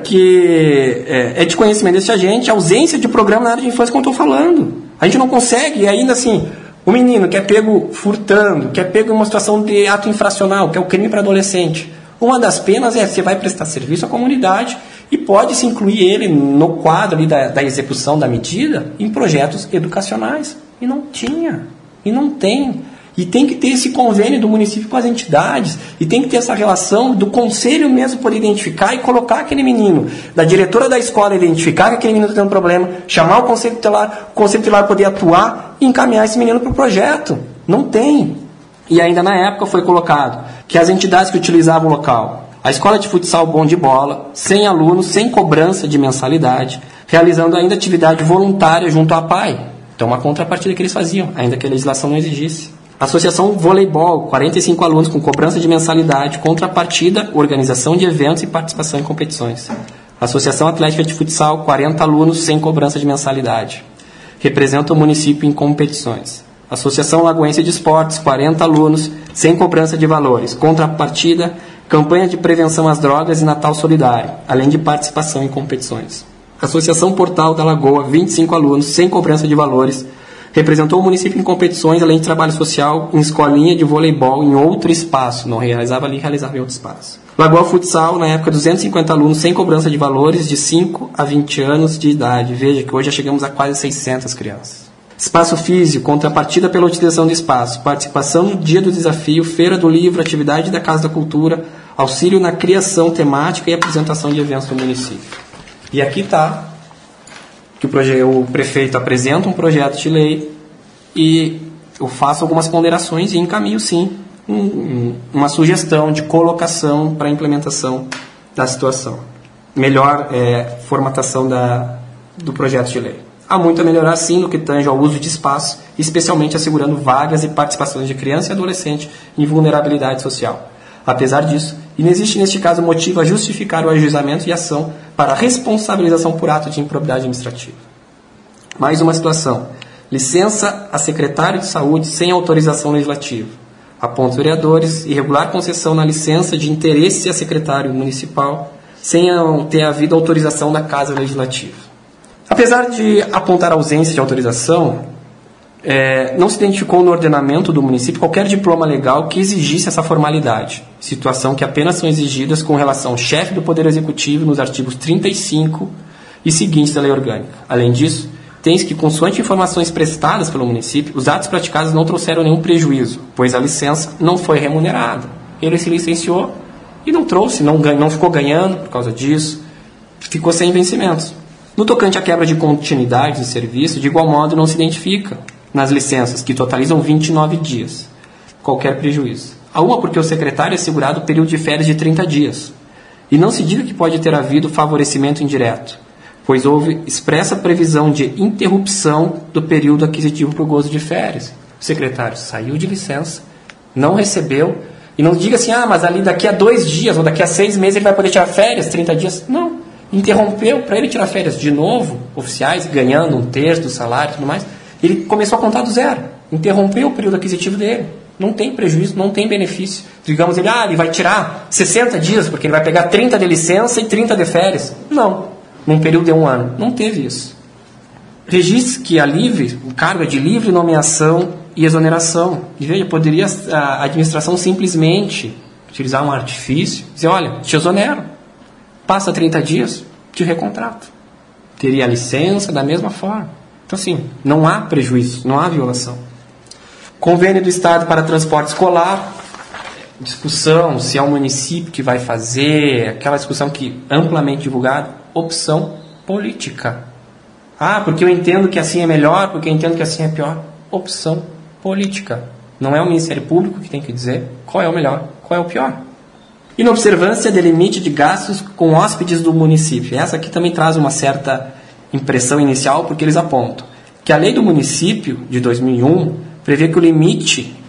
que é, é de conhecimento desse agente a ausência de programa na área de infância, como eu estou falando. A gente não consegue, e ainda assim... O menino que é pego furtando, que é pego em uma situação de ato infracional, que é o crime para adolescente. Uma das penas é você vai prestar serviço à comunidade e pode-se incluir ele no quadro ali da, da execução da medida em projetos educacionais. E não tinha. E não tem. E tem que ter esse convênio do município com as entidades. E tem que ter essa relação do conselho mesmo poder identificar e colocar aquele menino, da diretora da escola identificar que aquele menino está tendo problema, chamar o conselho tutelar, o conselho tutelar poder atuar e encaminhar esse menino para o projeto. Não tem. E ainda na época foi colocado que as entidades que utilizavam o local, a escola de futsal Bom de Bola, sem alunos, sem cobrança de mensalidade, realizando ainda atividade voluntária junto à P A I. Então uma contrapartida que eles faziam, ainda que a legislação não exigisse. Associação Voleibol, quarenta e cinco alunos com cobrança de mensalidade, contrapartida, organização de eventos e participação em competições. Associação Atlética de Futsal, quarenta alunos sem cobrança de mensalidade. Representa o município em competições. Associação Lagoense de Esportes, quarenta alunos sem cobrança de valores. Contrapartida, campanha de prevenção às drogas e Natal Solidário, além de participação em competições. Associação Portal da Lagoa, vinte e cinco alunos sem cobrança de valores. Representou o município em competições, além de trabalho social, em escolinha de voleibol, em outro espaço. Não realizava ali, realizava em outro espaço. Lagoa Futsal, na época, duzentos e cinquenta alunos, sem cobrança de valores, de cinco a vinte anos de idade. Veja que hoje já chegamos a quase seiscentas crianças. Espaço físico, contrapartida pela utilização do espaço. Participação no Dia do Desafio, Feira do Livro, atividade da Casa da Cultura, auxílio na criação temática e apresentação de eventos do município. E aqui está... que o, proje- o prefeito apresenta um projeto de lei e eu faço algumas ponderações e encaminho, sim, um, um, uma sugestão de colocação para a implementação da situação. Melhor é, formatação da, do projeto de lei. Há muito a melhorar, sim, no que tange ao uso de espaço, especialmente assegurando vagas e participações de criança e adolescente em vulnerabilidade social. Apesar disso, e não existe neste caso motivo a justificar o ajuizamento e ação para responsabilização por ato de improbidade administrativa. Mais uma situação. Licença a secretário de saúde sem autorização legislativa. Aponta vereadores, irregular concessão na licença de interesse a secretário municipal sem ter havido autorização da Casa Legislativa. Apesar de apontar ausência de autorização, É, não se identificou no ordenamento do município qualquer diploma legal que exigisse essa formalidade, situação que apenas são exigidas com relação ao chefe do Poder Executivo nos artigos trinta e cinco e seguintes da Lei Orgânica. Além disso, tem-se que, consoante informações prestadas pelo município, os atos praticados não trouxeram nenhum prejuízo, pois a licença não foi remunerada. Ele se licenciou e não trouxe, não, não ficou ganhando por causa disso, ficou sem vencimentos. No tocante à quebra de continuidade de serviço, de igual modo não se identifica nas licenças, que totalizam vinte e nove dias, qualquer prejuízo. A uma porque o secretário é assegurado o período de férias de trinta dias. E não se diga que pode ter havido favorecimento indireto, pois houve expressa previsão de interrupção do período aquisitivo para o gozo de férias. O secretário saiu de licença, não recebeu, e não diga assim, ah, mas ali daqui a dois dias, ou daqui a seis meses ele vai poder tirar férias, trinta dias. Não, interrompeu para ele tirar férias de novo, oficiais, ganhando um terço do salário e tudo mais. Ele começou a contar do zero, interrompeu o período aquisitivo dele. Não tem prejuízo, não tem benefício. Digamos, ele, ah, ele vai tirar sessenta dias, porque ele vai pegar trinta de licença e trinta de férias. Não, num período de um ano. Não teve isso. Registre que a livre, o cargo é de livre nomeação e exoneração. E veja, poderia a administração simplesmente utilizar um artifício, dizer, olha, te exonero. Passa trinta dias, te recontrato. Teria a licença da mesma forma. Então, assim, não há prejuízo, não há violação. Convênio do Estado para transporte escolar, discussão se é o município que vai fazer, aquela discussão que amplamente divulgada, opção política. Ah, porque eu entendo que assim é melhor, porque eu entendo que assim é pior. Opção política. Não é o Ministério Público que tem que dizer qual é o melhor, qual é o pior. Inobservância de limite de gastos com hóspedes do município. Essa aqui também traz uma certa impressão inicial, porque eles apontam que a lei do município de dois mil e um prevê que o limite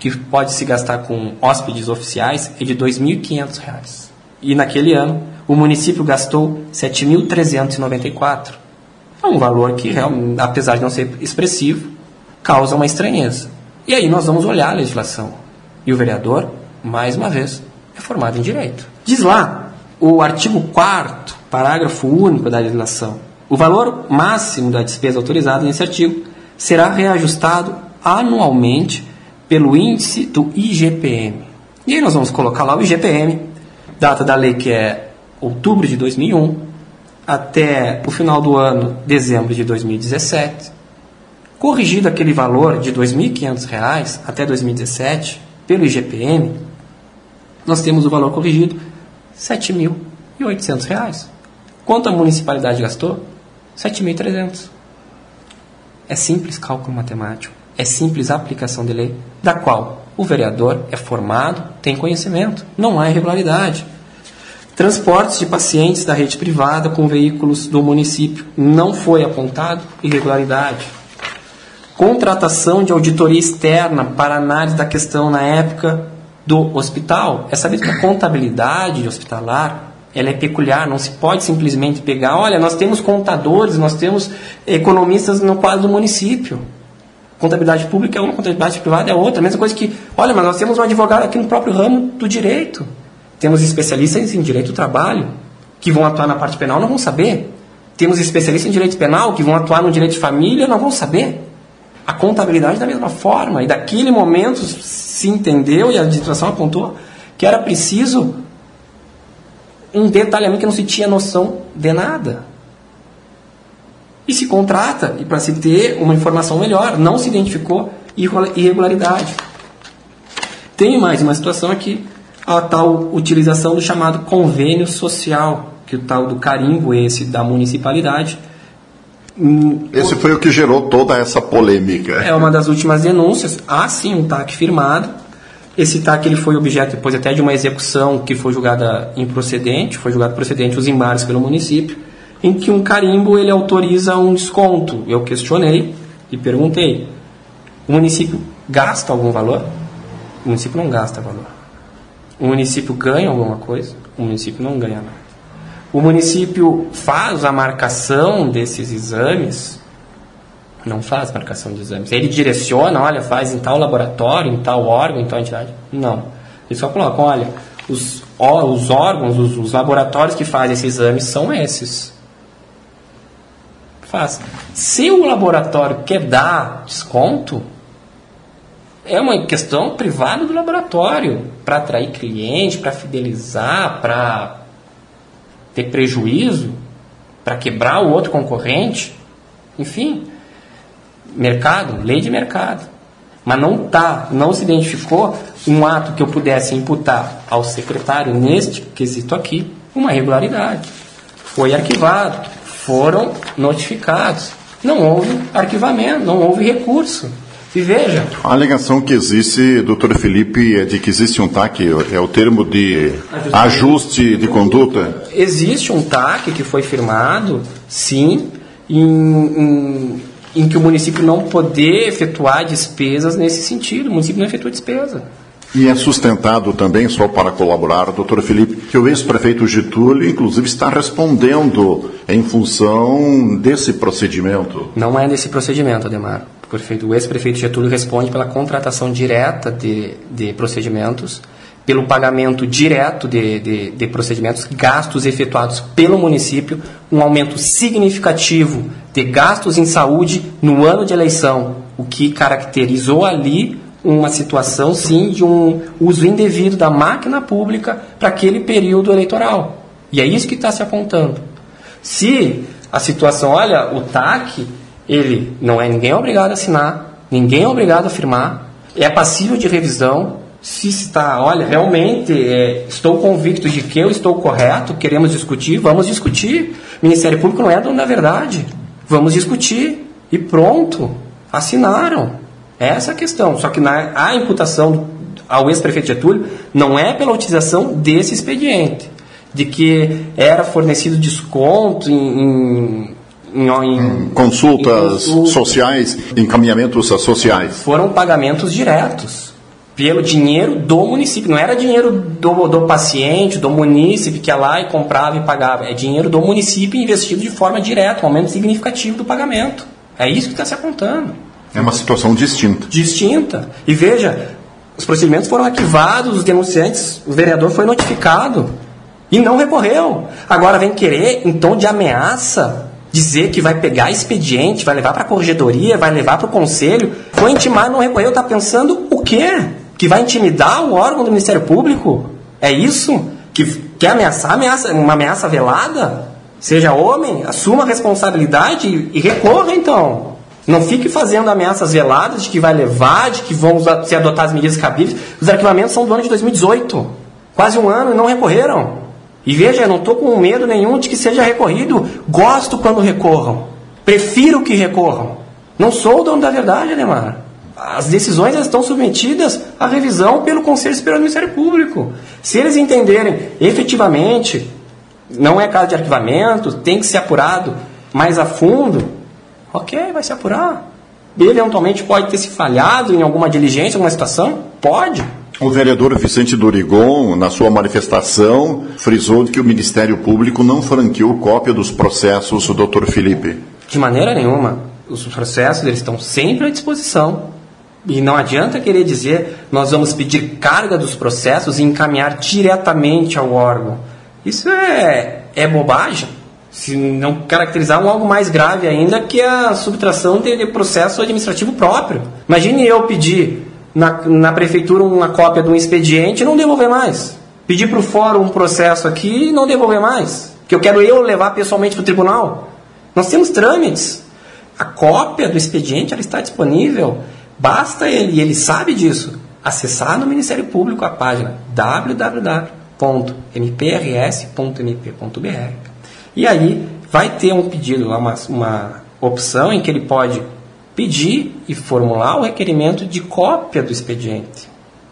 que pode se gastar com hóspedes oficiais é de dois mil e quinhentos reais. E naquele ano, o município gastou sete mil trezentos e noventa e quatro. É um valor que, apesar de não ser expressivo, causa uma estranheza. E aí nós vamos olhar a legislação. E o vereador, mais uma vez, é formado em direito. Diz lá, o artigo quarto, parágrafo único da legislação, o valor máximo da despesa autorizada nesse artigo será reajustado anualmente pelo índice do I G P M. E aí nós vamos colocar lá o I G P M, data da lei que é outubro de dois mil e um, até o final do ano, dezembro de dois mil e dezessete. Corrigido aquele valor de dois mil e quinhentos reais até dois mil e dezessete, pelo I G P M, nós temos o valor corrigido sete mil e oitocentos reais. Quanto a municipalidade gastou? sete mil e trezentos. É simples cálculo matemático, é simples aplicação de lei, da qual o vereador é formado, tem conhecimento, não há irregularidade. Transportes de pacientes da rede privada com veículos do município, não foi apontado irregularidade. Contratação de auditoria externa para análise da questão na época do hospital. É sabido que a contabilidade hospitalar ela é peculiar, não se pode simplesmente pegar, olha, nós temos contadores, nós temos economistas no quadro do município. Contabilidade pública é uma, contabilidade privada é outra. A mesma coisa que, olha, mas nós temos um advogado aqui no próprio ramo do direito. Temos especialistas em direito do trabalho, que vão atuar na parte penal, não vão saber. Temos especialistas em direito penal, que vão atuar no direito de família, não vão saber. A contabilidade da mesma forma. E daquele momento se entendeu, e a legislação apontou, que era preciso um detalhamento que não se tinha noção de nada. E se contrata, e para se ter uma informação melhor, não se identificou irregularidade. Tem mais uma situação aqui, a tal utilização do chamado convênio social, que o tal do carimbo esse da municipalidade. Esse foi o que gerou toda essa polêmica. É uma das últimas denúncias. Há sim um T A C firmado. Esse T A C ele foi objeto depois até de uma execução que foi julgada improcedente, foi julgado procedente os embargos pelo município, em que um carimbo ele autoriza um desconto. Eu questionei e perguntei, o município gasta algum valor? O município não gasta valor. O município ganha alguma coisa? O município não ganha nada. O município faz a marcação desses exames? Não faz marcação de exames. Ele direciona, olha, faz em tal laboratório, em tal órgão, em tal entidade? Não. Ele só coloca, olha, os, ó, os órgãos, os, os laboratórios que fazem esses exames são esses. Faz. Se o laboratório quer dar desconto, é uma questão privada do laboratório, para atrair cliente, para fidelizar, para ter prejuízo, para quebrar o outro concorrente, enfim... Mercado, lei de mercado. Mas não tá, não se identificou um ato que eu pudesse imputar ao secretário, neste quesito aqui, uma irregularidade. Foi arquivado, foram notificados. Não houve arquivamento, não houve recurso. E veja... A alegação que existe, doutor Felipe, é de que existe um T A C, é o termo de ajuste de conduta? Existe um T A C que foi firmado, sim, em... em em que o município não poder efetuar despesas nesse sentido. O município não efetua despesa. E é sustentado também, só para colaborar, doutor Felipe, que o ex-prefeito Getúlio, inclusive, está respondendo em função desse procedimento. Não é desse procedimento, Ademar. O ex-prefeito Getúlio responde pela contratação direta de, de procedimentos, pelo pagamento direto de, de, de procedimentos, gastos efetuados pelo município, um aumento significativo de gastos em saúde no ano de eleição, o que caracterizou ali uma situação, sim, de um uso indevido da máquina pública para aquele período eleitoral. E é isso que está se apontando. Se a situação, olha, o T A C, ele não é ninguém obrigado a assinar, ninguém é obrigado a firmar, é passível de revisão. Se está, olha, realmente é, estou convicto de que eu estou correto, queremos discutir, vamos discutir. O Ministério Público não é dono da verdade. Vamos discutir. E pronto, assinaram. Essa é a questão. Só que na, a imputação ao ex-prefeito Getúlio não é pela utilização desse expediente, de que era fornecido desconto em... em Em, em, consultas em consulta. sociais, encaminhamentos sociais. Foram pagamentos diretos. pelo dinheiro do município. Não era dinheiro do, do paciente, do munícipe que ia lá e comprava e pagava. É dinheiro do município investido de forma direta, um aumento significativo do pagamento. É isso que está se apontando. É uma situação distinta. Distinta. E veja, os procedimentos foram arquivados, os denunciantes, o vereador foi notificado e não recorreu. Agora vem querer, em tom de ameaça, dizer que vai pegar expediente, vai levar para a corregedoria, vai levar para o conselho. Foi intimar, não recorreu. Está pensando o quê? Que vai intimidar o órgão do Ministério Público? É isso? Que quer ameaçar? Ameaça, uma ameaça velada? Seja homem, assuma a responsabilidade e, e recorra, então. Não fique fazendo ameaças veladas de que vai levar, de que vão se adotar as medidas cabíveis. Os arquivamentos são do ano de dois mil e dezoito. Quase um ano e não recorreram. E veja, eu não estou com medo nenhum de que seja recorrido. Gosto quando recorram. Prefiro que recorram. Não sou o dono da verdade, Ademar. As decisões estão submetidas à revisão pelo Conselho Superior do Ministério Público. Se eles entenderem efetivamente, não é caso de arquivamento, tem que ser apurado mais a fundo, ok, vai se apurar. Eventualmente pode ter se falhado em alguma diligência, alguma situação? Pode. O vereador Vicente Dorigon, na sua manifestação, frisou que o Ministério Público não franqueou cópia dos processos do doutor Felipe. De maneira nenhuma. Os processos eles estão sempre à disposição. E não adianta querer dizer nós vamos pedir carga dos processos e encaminhar diretamente ao órgão. Isso é, é bobagem. Se não caracterizar um algo mais grave ainda, que a subtração de, de processo administrativo próprio. Imagine eu pedir na, na prefeitura uma cópia de um expediente e não devolver mais. Pedir para o fórum um processo aqui e não devolver mais. Que eu quero eu levar pessoalmente para o tribunal. Nós temos trâmites. A cópia do expediente ela está disponível. Basta ele, e ele sabe disso, acessar no Ministério Público a página w w w ponto m p r s ponto m p ponto b r. E aí vai ter um pedido, uma, uma opção em que ele pode pedir e formular o requerimento de cópia do expediente.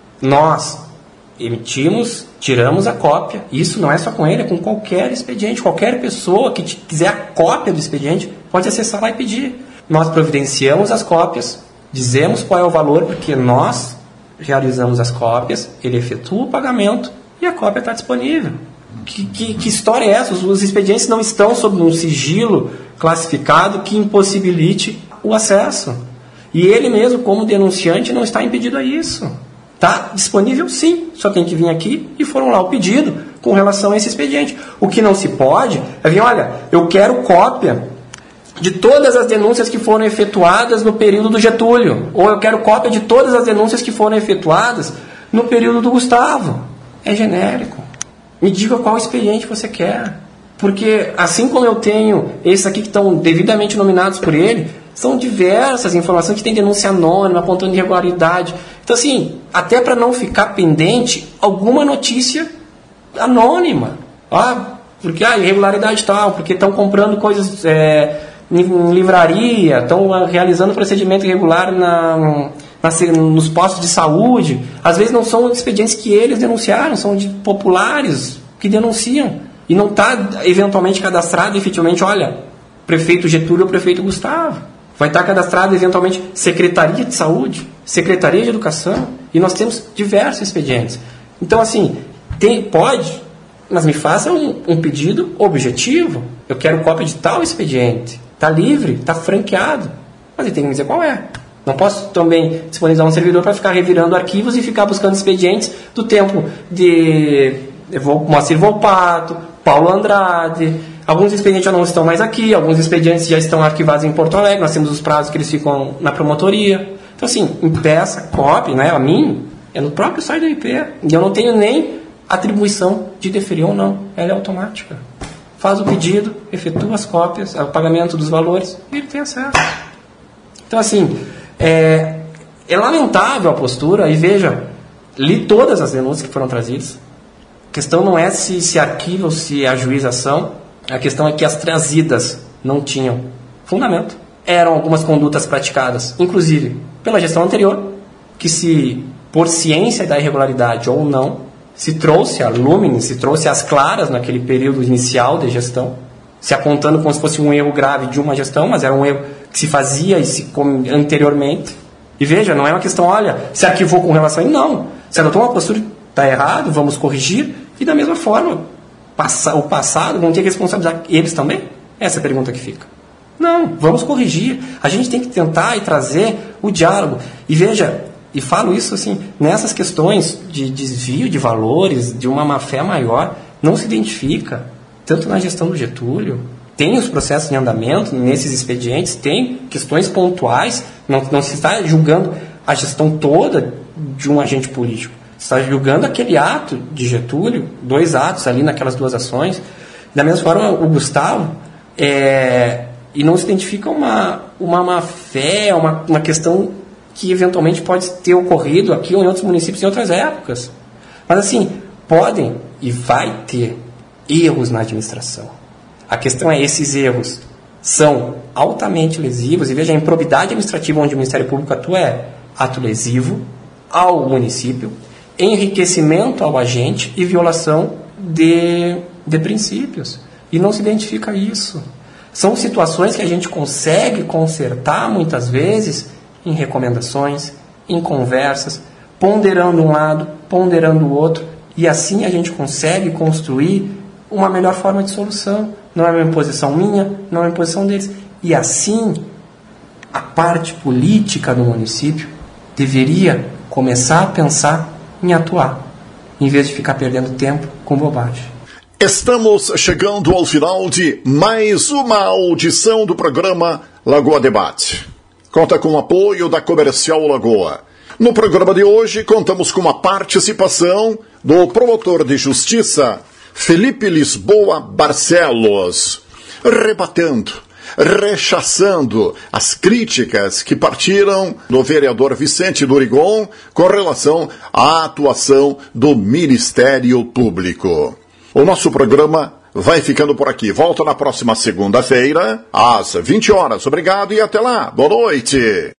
Nós emitimos, tiramos a cópia. Isso não é só com ele, é com qualquer expediente. Qualquer pessoa que quiser a cópia do expediente pode acessar lá e pedir. Nós providenciamos as cópias, dizemos qual é o valor, porque nós realizamos as cópias, ele efetua o pagamento e a cópia está disponível. Que, que, que história é essa? Os, os expedientes não estão sob um sigilo classificado que impossibilite o acesso. E ele mesmo, como denunciante, não está impedido a isso. Está disponível sim, só tem que vir aqui e formular o pedido com relação a esse expediente. O que não se pode é vir, olha, eu quero cópia de todas as denúncias que foram efetuadas no período do Getúlio, ou eu quero cópia de todas as denúncias que foram efetuadas no período do Gustavo. É genérico. Me diga qual expediente você quer. Porque assim como eu tenho esses aqui que estão devidamente nominados por ele, são diversas informações que tem denúncia anônima, apontando irregularidade. Então assim, até para não ficar pendente, alguma notícia anônima. Ah, porque ah, irregularidade tal, porque estão comprando coisas é, em livraria, estão realizando procedimento irregular na, na, nos postos de saúde. Às vezes não são expedientes que eles denunciaram, são de populares que denunciam. E não está eventualmente cadastrado efetivamente, olha, prefeito Getúlio ou prefeito Gustavo. Vai estar cadastrado eventualmente Secretaria de Saúde, Secretaria de Educação. E nós temos diversos expedientes. Então assim, tem, pode, mas me faça um, um pedido objetivo. Eu quero cópia de tal expediente. Está livre, está franqueado. Mas ele tem que me dizer qual é. Não posso também disponibilizar um servidor para ficar revirando arquivos e ficar buscando expedientes do tempo de Moacir Volpato, Paulo Andrade. Alguns expedientes já não estão mais aqui, alguns expedientes já estão arquivados em Porto Alegre. Nós temos os prazos que eles ficam na promotoria. Então assim, impeça, cópia, né? A mim, é no próprio site do I P. E eu não tenho nem atribuição de deferir ou não. Ela é automática. Faz o pedido, efetua as cópias, o pagamento dos valores e ele tem acesso. Então, assim, é, é lamentável a postura. E veja, li todas as denúncias que foram trazidas. A questão não é se, se arquiva ou se é ajuização. A questão é que as trazidas não tinham fundamento. Eram algumas condutas praticadas, inclusive pela gestão anterior, que se, por ciência da irregularidade ou não, se trouxe a Lumine, se trouxe as claras naquele período inicial de gestão, se apontando como se fosse um erro grave de uma gestão, mas era um erro que se fazia e se, anteriormente, E veja, não é uma questão, olha, se arquivou com relação a ele, não. Se adotou uma postura, está errado, vamos corrigir. E da mesma forma, passa, o passado, vão ter que responsabilizar eles também? Essa é a pergunta que fica. Não, vamos corrigir. A gente tem que tentar e trazer o diálogo. E veja, e falo isso assim, nessas questões de desvio de valores, de uma má-fé maior, não se identifica, tanto na gestão do Getúlio, tem os processos em andamento, nesses expedientes, tem questões pontuais, não, não se está julgando a gestão toda de um agente político, se está julgando aquele ato de Getúlio, dois atos ali naquelas duas ações. Da mesma forma, o Gustavo, é, e não se identifica uma, uma má-fé, uma, uma questão que eventualmente pode ter ocorrido aqui ou em outros municípios em outras épocas. Mas assim, podem e vai ter erros na administração. A questão é, esses erros são altamente lesivos, e veja, a improbidade administrativa onde o Ministério Público atua é ato lesivo ao município, enriquecimento ao agente e violação de, de princípios. E não se identifica isso. São situações que a gente consegue consertar muitas vezes em recomendações, em conversas, ponderando um lado, ponderando o outro, e assim a gente consegue construir uma melhor forma de solução. Não é uma imposição minha, não é uma imposição deles. E assim, a parte política do município deveria começar a pensar em atuar, em vez de ficar perdendo tempo com bobagem. Estamos chegando ao final de mais uma audição do programa Lagoa Debate. Conta com o apoio da Comercial Lagoa. No programa de hoje, contamos com a participação do promotor de justiça, Felipe Lisboa Barcelos, rebatendo, rechaçando as críticas que partiram do vereador Vicente Durigon com relação à atuação do Ministério Público. O nosso programa vai ficando por aqui. Volta na próxima segunda-feira, às vinte horas. Obrigado e até lá. Boa noite.